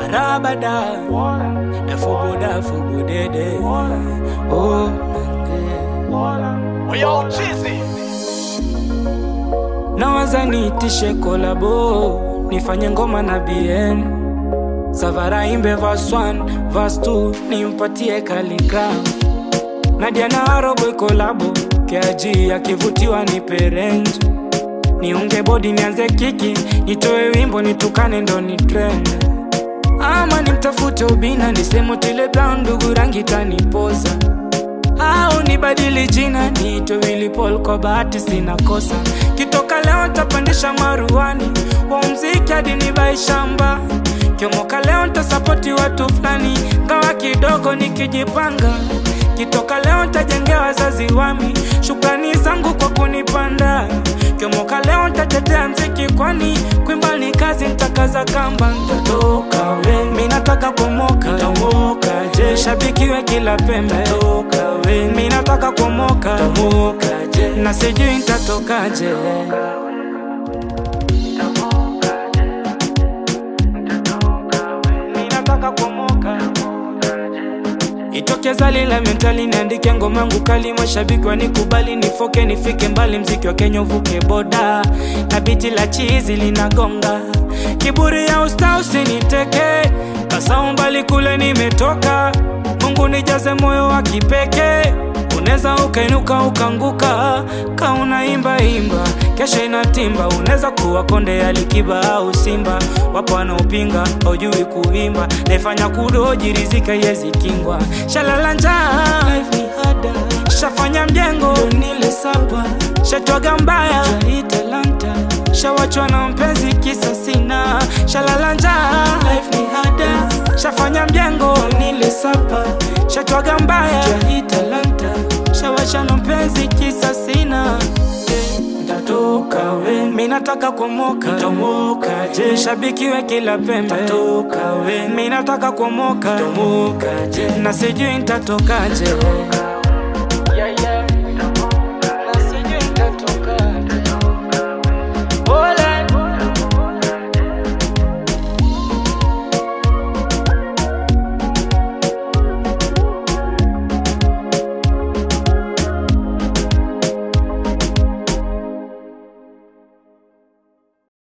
Barabada da fubu dede. Oh We all cheesy. nawaza niitishe kolabo, nifanye ngoma na BN. Savara imbe verse 1, verse 2, nimpatie Khaligraph. Nadia na Aroboy kolabo, KG akivutiwa nipe range. Niunge body nianze kiki, nitoe wimbo nitukane ndo ni trend. Ama nimtafute Ubina nisemo Tile Brown, ndugu rangi tanipoza. Au nibadili jina niitwe Willy Paul, kwa bahati sina kosa. Kitoka leo tapandisha maruani, wa mziki hadi nibai shamba. Kiomoka leo ntasapoti watu fulani, ngawa kidogo nikijipanga. Kitoka leo ntajengea wazazi wami, shukrani zangu kwa kunipanda. Kiomoka leo ntatetea mziki kwani kuimba ni kazi, nitakaza kamba. Nitatoka we, minataka kumoka, nitamoka je. Shabikiwe kila pembe, nitatoka we, minataka kumoka, nitamoka je. Na sijui nitatoka je. Minataka kumoka, itoke zali la mentali, niandike ngoma yangu kali. Mashabiki wanikubali, nifoke nifike mbali. Mziki wa Kenya uvuke boda, na biti la chizi linagonga. Kiburi ya usta usiniteke, kasa umbali kule nimetoka. Mungu nijaze moyo wa kipeke, uneza ukainuka ukanguka. Kauna imba imba, kesho inatimba. Uneza kuwa konde ya Likiba au Simba. Wapo wanaopinga, haujui kuimba. Naifanya kudoji rizika yezi kingwa. Shalala njaa, life ni harder. Shafanya mjengo, nile saba. Shatwaga mbaya, jai talanta. Shawachwa na mpenzi kisa sina. Shalala njaa, life ni harder. Shafanya mjengo, nile saba. Shatwaga mbaya, jai talanta. Shawachwa na mpenzi kisa sina. Nitatoka we, minataka kumoka, nitamoka je. Shabikiwe kila pembe, nitatoka we, minataka kumoka, nitamoka je. Na sijui nitatoka je. Yeah, yeah.